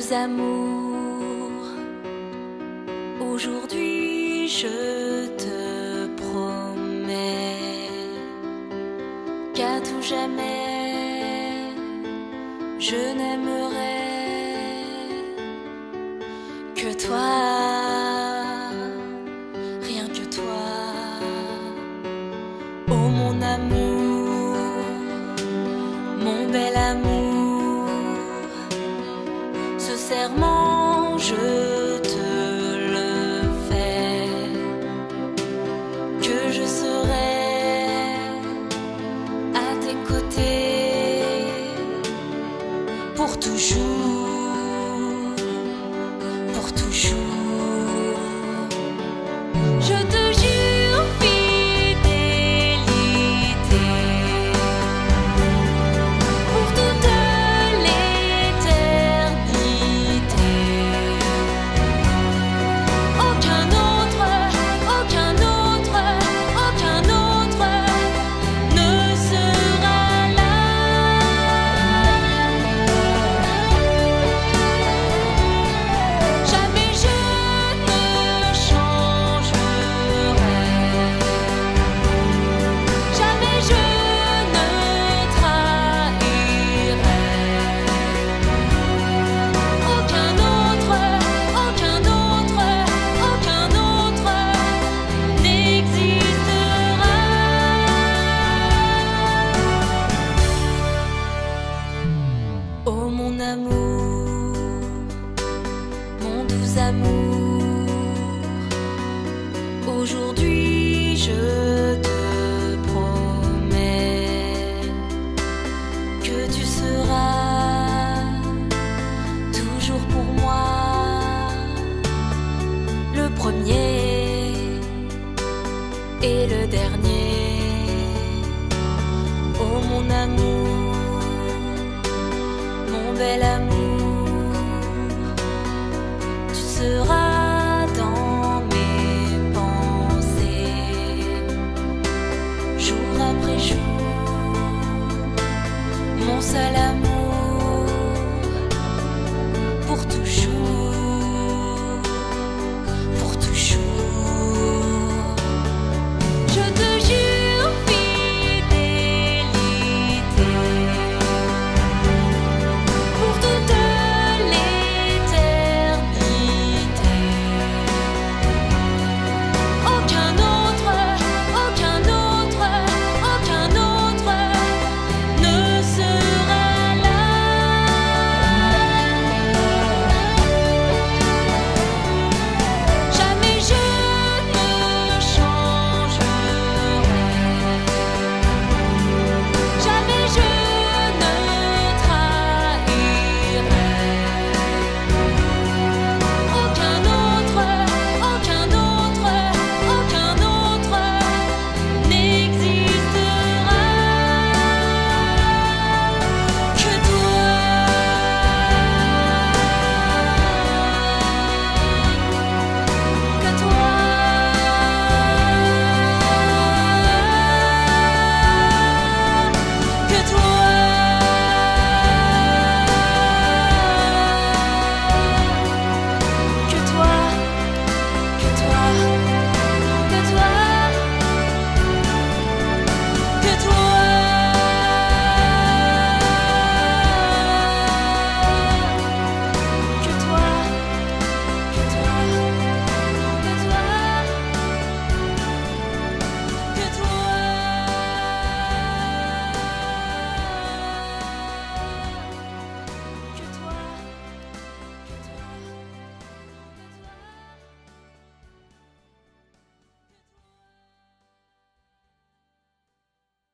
doux amour, aujourd'hui je te promets qu'à tout jamais je n'aimerai que toi, rien que toi. Oh mon amour, mon bel amour, ce serment je te le fais, que je serai à tes côtés pour toujours, pour toujours. Je te jure fidélité pour toute l'éternité. Aucun autre, aucun autre, aucun autre ne sera là. Jamais je ne changerai, jamais je ne trahirai. Aucun autre, aucun autre, aucun autre n'existera. Oh mon amour, mon doux amour, aujourd'hui je te promets que tu seras toujours pour moi le premier et le dernier. Oh mon amour, mon bel amour.